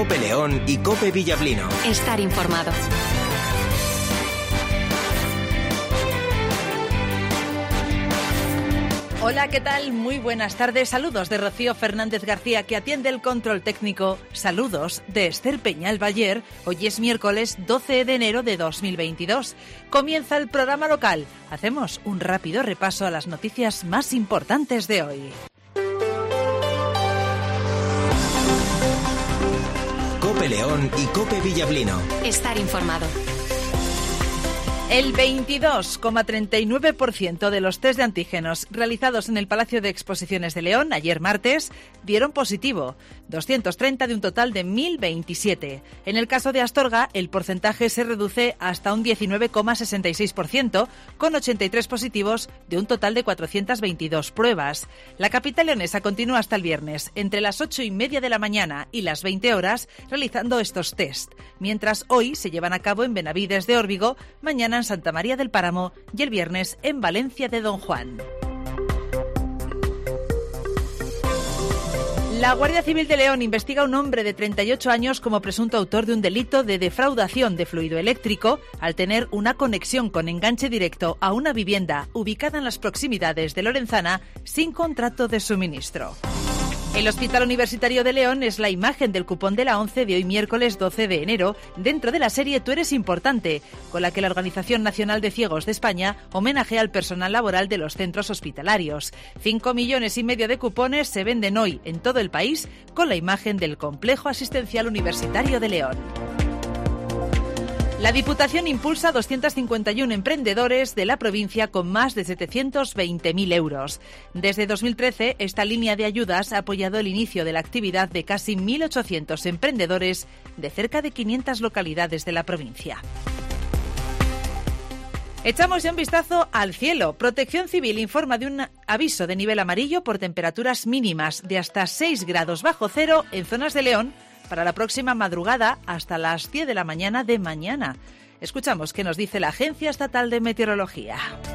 COPE León y COPE Villablino. Estar informado. Hola, ¿qué tal? Muy buenas tardes. Saludos de Rocío Fernández García, que atiende el control técnico. Saludos de Esther Peñal Bayer. Hoy es miércoles 12 de enero de 2022. Comienza el programa local. Hacemos un rápido repaso a las noticias más importantes de hoy. COPE León y COPE Villablino. Estar informado. El 22,39% de los test de antígenos realizados en el Palacio de Exposiciones de León ayer martes dieron positivo, 230 de un total de 1.027. En el caso de Astorga, el porcentaje se reduce hasta un 19,66%, con 83 positivos de un total de 422 pruebas. La capital leonesa continúa hasta el viernes, entre las 8:30 de la mañana y las 20 horas, realizando estos test, mientras hoy se llevan a cabo en Benavides de Órbigo, mañana en Santa María del Páramo y el viernes en Valencia de Don Juan. La Guardia Civil de León investiga a un hombre de 38 años como presunto autor de un delito de defraudación de fluido eléctrico al tener una conexión con enganche directo a una vivienda ubicada en las proximidades de Lorenzana sin contrato de suministro. El Hospital Universitario de León es la imagen del cupón de la ONCE de hoy miércoles 12 de enero, dentro de la serie Tú eres importante, con la que la Organización Nacional de Ciegos de España homenajea al personal laboral de los centros hospitalarios. 5,5 millones de cupones se venden hoy en todo el país con la imagen del Complejo Asistencial Universitario de León. La Diputación impulsa a 251 emprendedores de la provincia con más de 720.000 euros. Desde 2013, esta línea de ayudas ha apoyado el inicio de la actividad de casi 1.800 emprendedores de cerca de 500 localidades de la provincia. Echamos ya un vistazo al cielo. Protección Civil informa de un aviso de nivel amarillo por temperaturas mínimas de hasta 6 grados bajo cero en zonas de León para la próxima madrugada hasta las 10 de la mañana de mañana. Escuchamos qué nos dice la Agencia Estatal de Meteorología.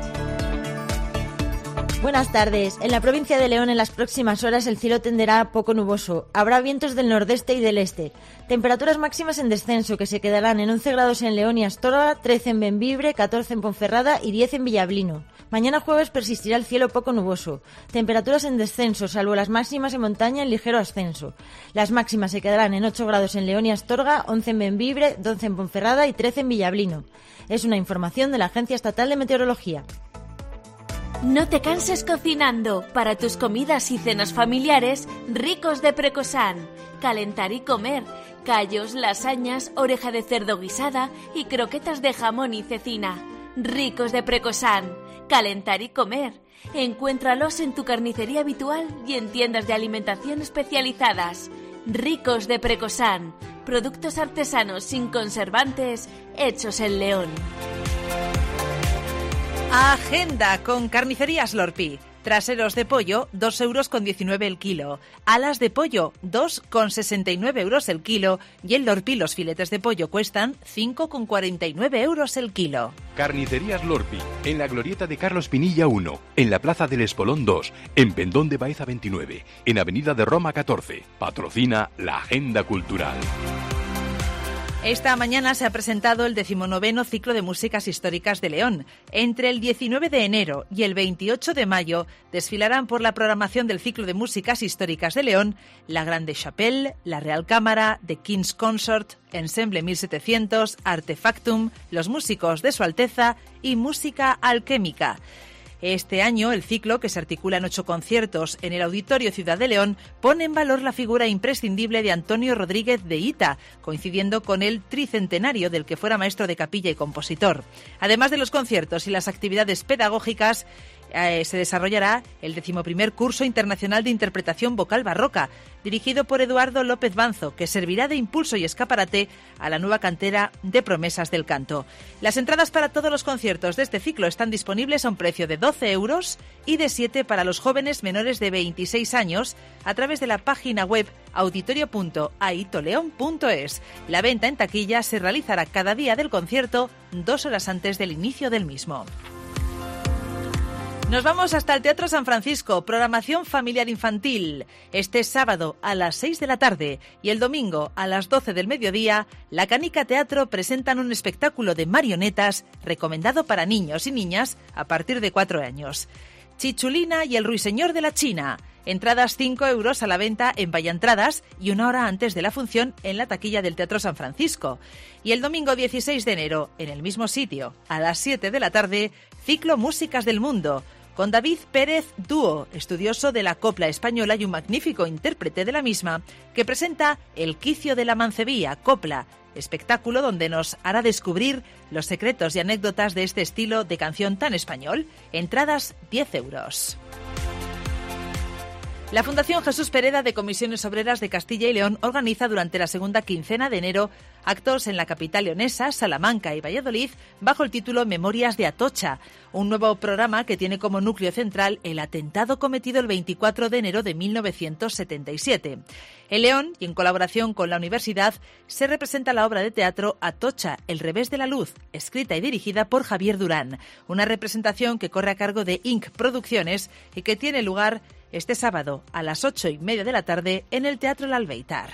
Buenas tardes. En la provincia de León en las próximas horas el cielo tenderá a poco nuboso. Habrá vientos del nordeste y del este. Temperaturas máximas en descenso que se quedarán en 11 grados en León y Astorga, 13 en Bembibre, 14 en Ponferrada y 10 en Villablino. Mañana jueves persistirá el cielo poco nuboso. Temperaturas en descenso, salvo las máximas en montaña en ligero ascenso. Las máximas se quedarán en 8 grados en León y Astorga, 11 en Bembibre, 12 en Ponferrada y 13 en Villablino. Es una información de la Agencia Estatal de Meteorología. No te canses cocinando. Para tus comidas y cenas familiares, Ricos de Precosan. Calentar y comer. Callos, lasañas, oreja de cerdo guisada y croquetas de jamón y cecina. Ricos de Precosan. Calentar y comer. Encuéntralos en tu carnicería habitual y en tiendas de alimentación especializadas. Ricos de Precosan. Productos artesanos sin conservantes, hechos en León. Agenda con Carnicerías Lorpi. Traseros de pollo, 2,19 € el kilo. Alas de pollo, 2,69 € el kilo. Y en Lorpi los filetes de pollo cuestan 5,49 € el kilo. Carnicerías Lorpi, en la glorieta de Carlos Pinilla 1, en la Plaza del Espolón 2, en Pendón de Baeza 29, en Avenida de Roma 14. Patrocina la Agenda Cultural. Esta mañana se ha presentado el 19º Ciclo de Músicas Históricas de León. Entre el 19 de enero y el 28 de mayo desfilarán por la programación del Ciclo de Músicas Históricas de León la Grande Chapelle, la Real Cámara, The King's Consort, Ensemble 1700, Artefactum, los músicos de Su Alteza y Música Alquémica. Este año, el ciclo, que se articula en 8 conciertos en el Auditorio Ciudad de León, pone en valor la figura imprescindible de Antonio Rodríguez de Hita, coincidiendo con el tricentenario del que fuera maestro de capilla y compositor. Además de los conciertos y las actividades pedagógicas, se desarrollará el 11º Curso Internacional de Interpretación Vocal Barroca, dirigido por Eduardo López Banzo, que servirá de impulso y escaparate a la nueva cantera de promesas del canto. Las entradas para todos los conciertos de este ciclo están disponibles a un precio de 12 € y de 7 para los jóvenes menores de 26 años a través de la página web auditorio.aitoleon.es. La venta en taquilla se realizará cada día del concierto 2 horas antes del inicio del mismo. Nos vamos hasta el Teatro San Francisco, programación familiar infantil. Este sábado a las 6 de la tarde y el domingo a las 12 del mediodía, La Canica Teatro presentan un espectáculo de marionetas recomendado para niños y niñas a partir de 4 años. Chichulina y el Ruiseñor de la China. Entradas 5 euros a la venta en Vaya Entradas y 1 hora antes de la función en la taquilla del Teatro San Francisco. Y el domingo 16 de enero, en el mismo sitio, a las 7 de la tarde, ciclo Músicas del Mundo, con David Pérez Dúo, estudioso de la copla española y un magnífico intérprete de la misma, que presenta El quicio de la mancebía, copla, espectáculo donde nos hará descubrir los secretos y anécdotas de este estilo de canción tan español. Entradas 10 euros. La Fundación Jesús Pereda de Comisiones Obreras de Castilla y León organiza durante la segunda quincena de enero actos en la capital leonesa, Salamanca y Valladolid bajo el título Memorias de Atocha, un nuevo programa que tiene como núcleo central el atentado cometido el 24 de enero de 1977. En León, y en colaboración con la universidad, se representa la obra de teatro Atocha, El revés de la luz, escrita y dirigida por Javier Durán, una representación que corre a cargo de Inc. Producciones y que tiene lugar este sábado a las 8:30 de la tarde en el Teatro El Albeitar.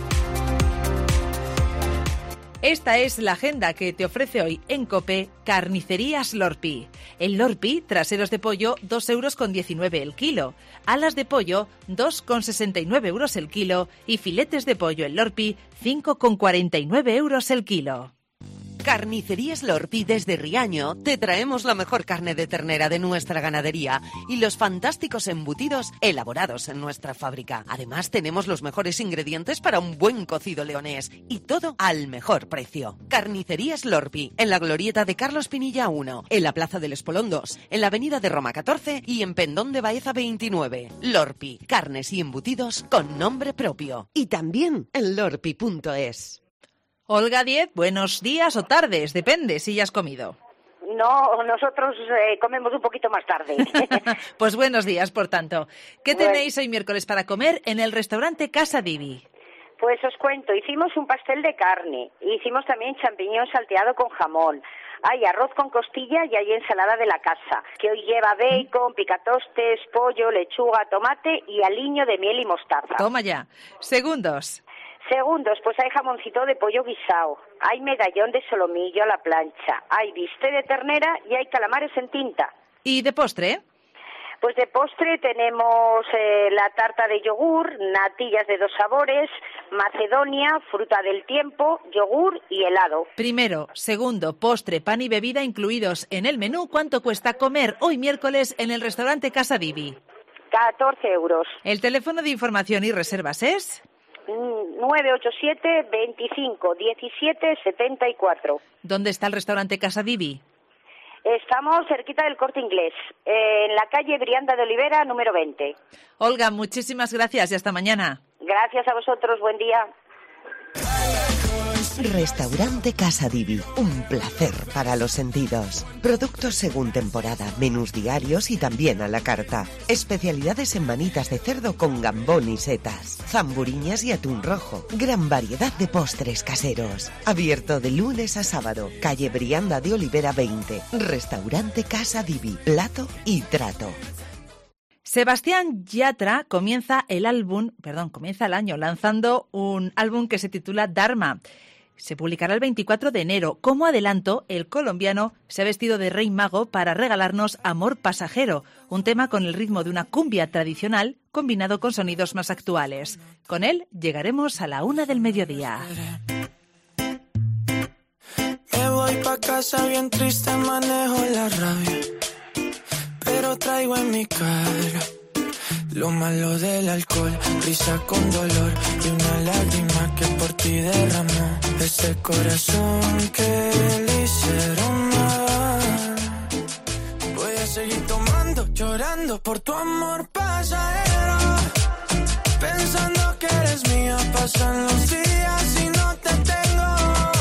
Esta es la agenda que te ofrece hoy en COPE Carnicerías Lorpi. El Lorpi, traseros de pollo, 2,19 € el kilo. Alas de pollo, 2,69 € el kilo. Y filetes de pollo en Lorpi, 5,49 € el kilo. Carnicerías Lorpi desde Riaño te traemos la mejor carne de ternera de nuestra ganadería y los fantásticos embutidos elaborados en nuestra fábrica. Además tenemos los mejores ingredientes para un buen cocido leonés y todo al mejor precio. Carnicerías Lorpi, en la glorieta de Carlos Pinilla 1, en la Plaza del Espolón 2, en la Avenida de Roma 14 y en Pendón de Baeza 29. Lorpi, carnes y embutidos con nombre propio. Y también en lorpi.es. Olga Diez, buenos días o tardes, depende si ya has comido. No, nosotros comemos un poquito más tarde. Pues buenos días, por tanto. ¿Qué tenéis hoy miércoles para comer en el restaurante Casa Divi? Pues os cuento, hicimos un pastel de carne, hicimos también champiñón salteado con jamón, hay arroz con costilla y hay ensalada de la casa, que hoy lleva bacon, picatostes, pollo, lechuga, tomate y aliño de miel y mostaza. Toma ya. Segundos, pues hay jamoncito de pollo guisado, hay medallón de solomillo a la plancha, hay bistec de ternera y hay calamares en tinta. ¿Y de postre? Pues de postre tenemos la tarta de yogur, natillas de 2 sabores, macedonia, fruta del tiempo, yogur y helado. Primero, segundo, postre, pan y bebida incluidos en el menú. ¿Cuánto cuesta comer hoy miércoles en el restaurante Casa Divi? 14 euros. ¿El teléfono de información y reservas es? 987 25 17 74. ¿Dónde está el restaurante Casa Divi? Estamos cerquita del Corte Inglés, en la calle Brianda de Olivera, número 20. Olga, muchísimas gracias y hasta mañana. Gracias a vosotros, buen día. Restaurante Casa Divi, un placer para los sentidos. Productos según temporada, menús diarios y también a la carta. Especialidades en manitas de cerdo con gambón y setas, zamburiñas y atún rojo. Gran variedad de postres caseros. Abierto de lunes a sábado. Calle Brianda de Olivera 20. Restaurante Casa Divi, plato y trato. Sebastián Yatra comienza el año lanzando un álbum que se titula Dharma. Se publicará el 24 de enero. Como adelanto, el colombiano se ha vestido de rey mago para regalarnos Amor Pasajero, un tema con el ritmo de una cumbia tradicional combinado con sonidos más actuales. Con él llegaremos a la 1 del mediodía. Me voy pa' casa bien triste, manejo la rabia, pero traigo en mi cara lo malo del alcohol, risa con dolor y una lágrima que por ti derramó ese corazón que le hicieron mal. Voy a seguir tomando, llorando por tu amor pasajero, pensando que eres mía. Pasan los días y no te tengo.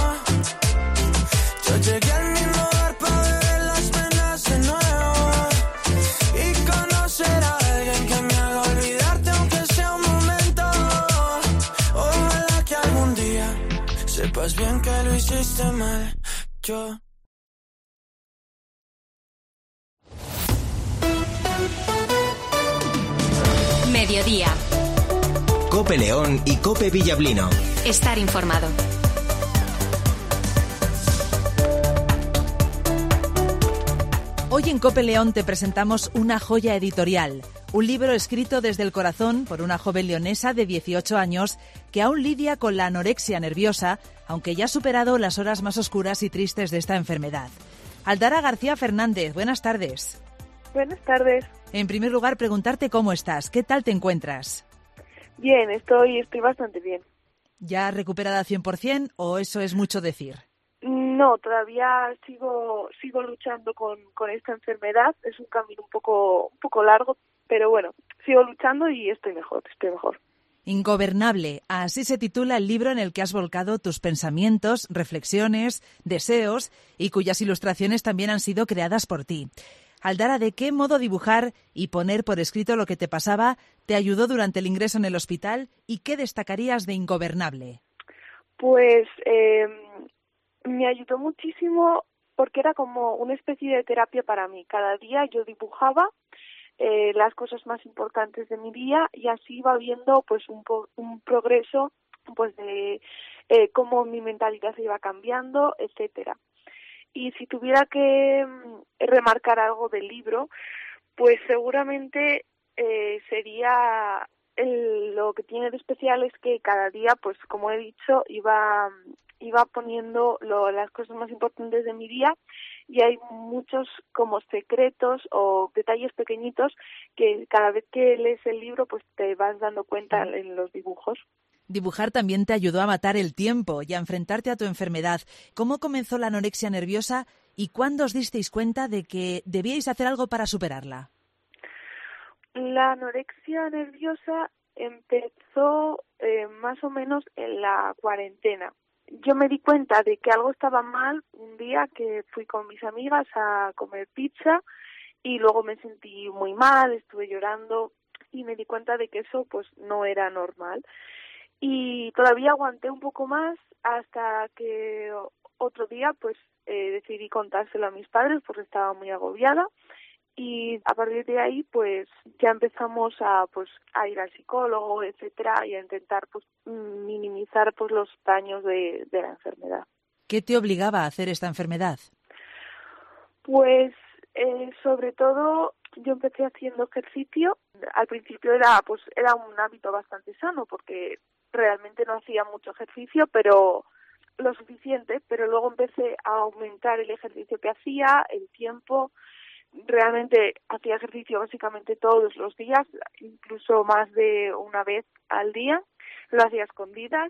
Yo llegué al mismo lugar para beber las penas de nuevo y conocer a alguien que me haga olvidarte aunque sea un momento. Ojalá que algún día sepas bien que lo hiciste mal. Yo mediodía. Cope León y Cope Villablino. Estar informado. Hoy en Cope León te presentamos una joya editorial, un libro escrito desde el corazón por una joven leonesa de 18 años que aún lidia con la anorexia nerviosa, aunque ya ha superado las horas más oscuras y tristes de esta enfermedad. Aldara García Fernández, buenas tardes. Buenas tardes. En primer lugar, preguntarte cómo estás, ¿qué tal te encuentras? Bien, estoy bastante bien. ¿Ya recuperada 100% o eso es mucho decir? No, todavía sigo luchando con esta enfermedad. Es un camino un poco largo, pero bueno, sigo luchando y estoy mejor. Ingobernable, así se titula el libro en el que has volcado tus pensamientos, reflexiones, deseos y cuyas ilustraciones también han sido creadas por ti. Aldara, ¿de qué modo dibujar y poner por escrito lo que te pasaba te ayudó durante el ingreso en el hospital y qué destacarías de Ingobernable? Pues me ayudó muchísimo porque era como una especie de terapia para mí. Cada día yo dibujaba las cosas más importantes de mi día y así iba viendo pues un progreso pues de cómo mi mentalidad se iba cambiando, etcétera. Y si tuviera que remarcar algo del libro, pues seguramente sería lo que tiene de especial es que cada día, pues como he dicho, iba poniendo las cosas más importantes de mi día y hay muchos como secretos o detalles pequeñitos que cada vez que lees el libro pues te vas dando cuenta en los dibujos. Dibujar también te ayudó a matar el tiempo y a enfrentarte a tu enfermedad. ¿Cómo comenzó la anorexia nerviosa y cuándo os disteis cuenta de que debíais hacer algo para superarla? La anorexia nerviosa empezó más o menos en la cuarentena. Yo me di cuenta de que algo estaba mal un día que fui con mis amigas a comer pizza y luego me sentí muy mal, estuve llorando y me di cuenta de que eso pues no era normal. Y todavía aguanté un poco más hasta que otro día pues decidí contárselo a mis padres porque estaba muy agobiada y a partir de ahí pues ya empezamos a ir al psicólogo, etcétera, y a intentar pues minimizar pues los daños de la enfermedad. ¿Qué te obligaba a hacer esta enfermedad? Pues sobre todo yo empecé haciendo ejercicio. Al principio era un hábito bastante sano porque realmente no hacía mucho ejercicio, pero lo suficiente, pero luego empecé a aumentar el ejercicio que hacía, el tiempo. Realmente hacía ejercicio básicamente todos los días, incluso más de una vez al día, lo hacía a escondidas,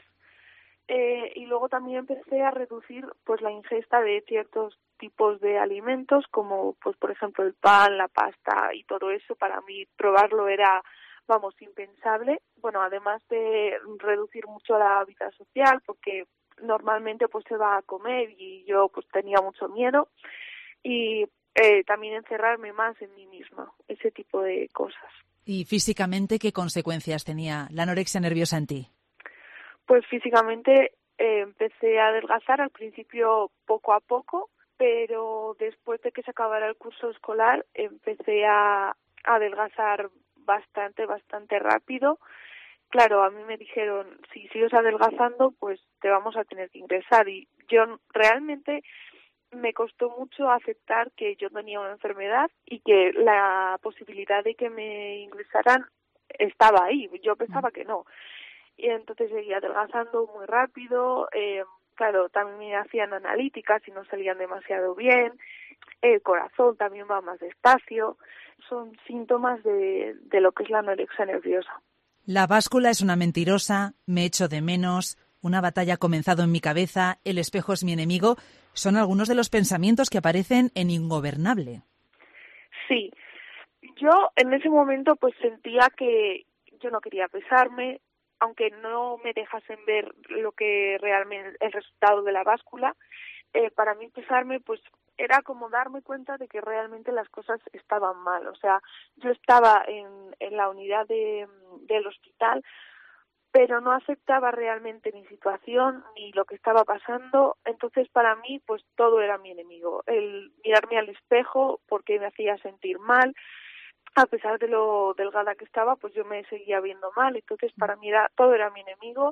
y luego también empecé a reducir pues la ingesta de ciertos tipos de alimentos como pues por ejemplo el pan, la pasta y todo eso. Para mí probarlo era impensable. Bueno, además de reducir mucho la vida social porque normalmente pues se va a comer y yo pues tenía mucho miedo y también encerrarme más en mí misma, ese tipo de cosas. ¿Y físicamente qué consecuencias tenía la anorexia nerviosa en ti? Pues físicamente empecé a adelgazar al principio poco a poco, pero después de que se acabara el curso escolar empecé a adelgazar bastante rápido. Claro, a mí me dijeron, si sigues adelgazando, pues te vamos a tener que ingresar. Y yo realmente me costó mucho aceptar que yo tenía una enfermedad y que la posibilidad de que me ingresaran estaba ahí. Yo pensaba que no. Y entonces seguía adelgazando muy rápido. Claro, también me hacían analíticas y no salían demasiado bien. El corazón también va más despacio. Son síntomas de lo que es la anorexia nerviosa. La báscula es una mentirosa, me echo de menos, una batalla ha comenzado en mi cabeza, el espejo es mi enemigo. Son algunos de los pensamientos que aparecen en Ingobernable. Sí, yo en ese momento pues sentía que yo no quería pesarme, aunque no me dejasen ver lo que realmente el resultado de la báscula. Para mí pesarme pues era como darme cuenta de que realmente las cosas estaban mal. O sea, yo estaba en la unidad del hospital, pero no aceptaba realmente mi situación ni lo que estaba pasando. Entonces para mí pues todo era mi enemigo. El mirarme al espejo porque me hacía sentir mal, a pesar de lo delgada que estaba, pues yo me seguía viendo mal. Entonces para mí todo era mi enemigo,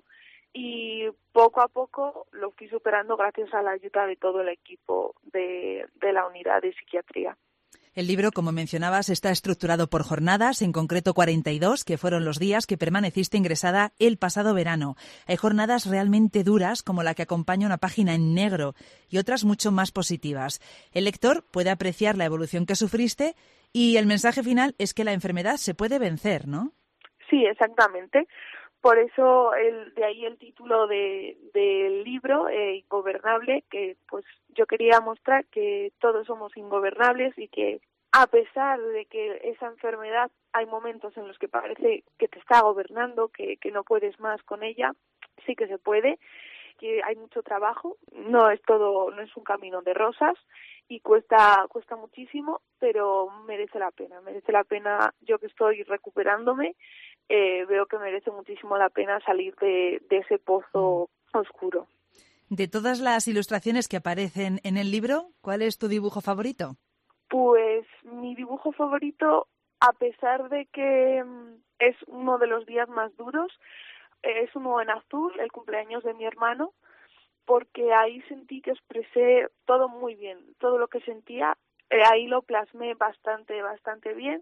y poco a poco lo fui superando gracias a la ayuda de todo el equipo de la unidad de psiquiatría. El libro, como mencionabas, está estructurado por jornadas, en concreto 42, que fueron los días que permaneciste ingresada el pasado verano. Hay jornadas realmente duras, como la que acompaña una página en negro, y otras mucho más positivas. El lector puede apreciar la evolución que sufriste, y el mensaje final es que la enfermedad se puede vencer, ¿no? Sí, exactamente. Por eso de ahí el título del libro, Ingobernable, que pues yo quería mostrar que todos somos ingobernables y que a pesar de que esa enfermedad hay momentos en los que parece que te está gobernando, que no puedes más con ella, sí que se puede, que hay mucho trabajo, no es un camino de rosas y cuesta muchísimo, pero merece la pena. Yo que estoy recuperándome, veo que merece muchísimo la pena salir de ese pozo oscuro. De todas las ilustraciones que aparecen en el libro, ¿cuál es tu dibujo favorito? Pues mi dibujo favorito, a pesar de que es uno de los días más duros, es uno en azul, el cumpleaños de mi hermano, porque ahí sentí que expresé todo muy bien, todo lo que sentía, ahí lo plasmé bastante bien.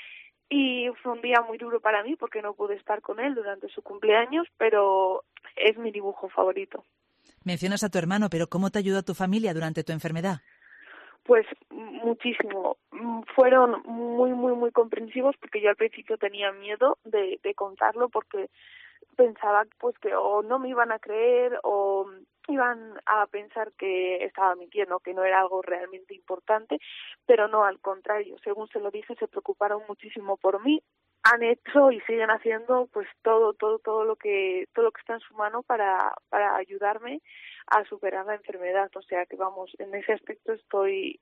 Y fue un día muy duro para mí porque no pude estar con él durante su cumpleaños, pero es mi dibujo favorito. Mencionas a tu hermano, pero ¿cómo te ayudó tu familia durante tu enfermedad? Pues muchísimo. Fueron muy comprensivos, porque yo al principio tenía miedo de contarlo, porque pensaba pues que o no me iban a creer o iban a pensar que estaba mintiendo, que no era algo realmente importante, pero no, al contrario, según se lo dije, se preocuparon muchísimo por mí. Han hecho y siguen haciendo pues todo lo que está en su mano para ayudarme a superar la enfermedad. O sea que vamos, en ese aspecto estoy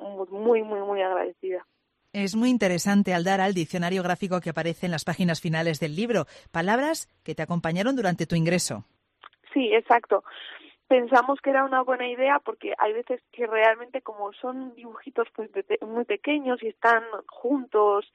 muy agradecida. Es muy interesante, Aldara, el diccionario gráfico que aparece en las páginas finales del libro. Palabras que te acompañaron durante tu ingreso. Sí, exacto. Pensamos que era una buena idea porque hay veces que realmente, como son dibujitos pues muy pequeños y están juntos,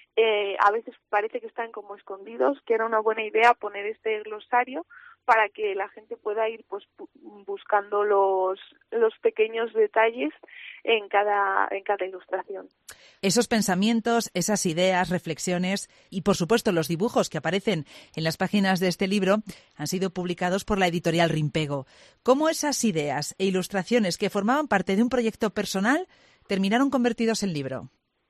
a veces parece que están como escondidos, que era una buena idea poner este glosario para que la gente pueda ir pues buscando los pequeños detalles en cada ilustración. Esos pensamientos, esas ideas, reflexiones y, por supuesto, los dibujos que aparecen en las páginas de este libro han sido publicados por la editorial Rimpego. ¿Cómo esas ideas e ilustraciones que formaban parte de un proyecto personal terminaron convertidos en libro?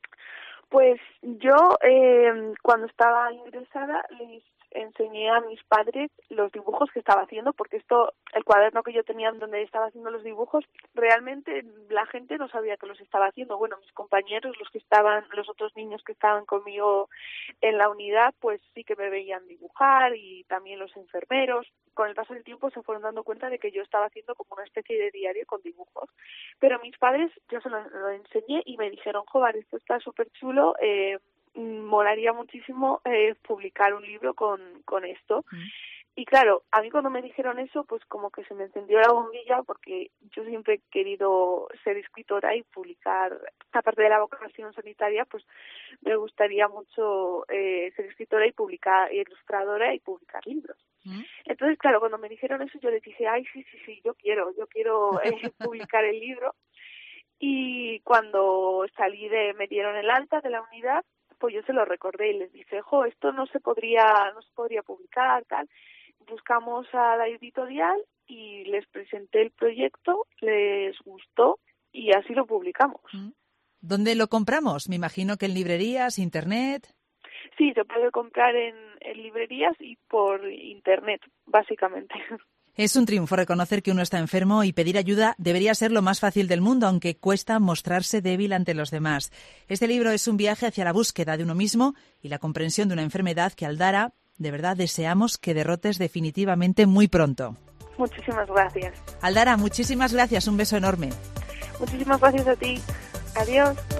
Pues yo, cuando estaba ingresada, les enseñé a mis padres los dibujos que estaba haciendo, porque el cuaderno que yo tenía donde estaba haciendo los dibujos, realmente la gente no sabía que los estaba haciendo. Bueno, mis compañeros, los otros niños que estaban conmigo en la unidad, pues sí que me veían dibujar, y también los enfermeros. Con el paso del tiempo se fueron dando cuenta de que yo estaba haciendo como una especie de diario con dibujos. Pero mis padres, yo se lo enseñé y me dijeron, joder, esto está súper chulo, molaría muchísimo publicar un libro con esto. Y claro, a mí cuando me dijeron eso, pues como que se me encendió la bombilla, porque yo siempre he querido ser escritora y publicar, aparte de la vocación sanitaria, pues me gustaría mucho ser escritora y publicar, ilustradora y publicar libros. Entonces, claro, cuando me dijeron eso, yo les dije, ay, sí, yo quiero publicar el libro. Y cuando me dieron el alta de la unidad, pues yo se lo recordé y les dije, esto no se podría publicar, tal. Buscamos a la editorial y les presenté el proyecto, les gustó y así lo publicamos. ¿Dónde lo compramos? Me imagino que en librerías, internet. Sí, se puede comprar en librerías y por internet, básicamente. Es un triunfo reconocer que uno está enfermo, y pedir ayuda debería ser lo más fácil del mundo, aunque cuesta mostrarse débil ante los demás. Este libro es un viaje hacia la búsqueda de uno mismo y la comprensión de una enfermedad que, Aldara, de verdad deseamos que derrotes definitivamente muy pronto. Muchísimas gracias. Aldara, muchísimas gracias. Un beso enorme. Muchísimas gracias a ti. Adiós.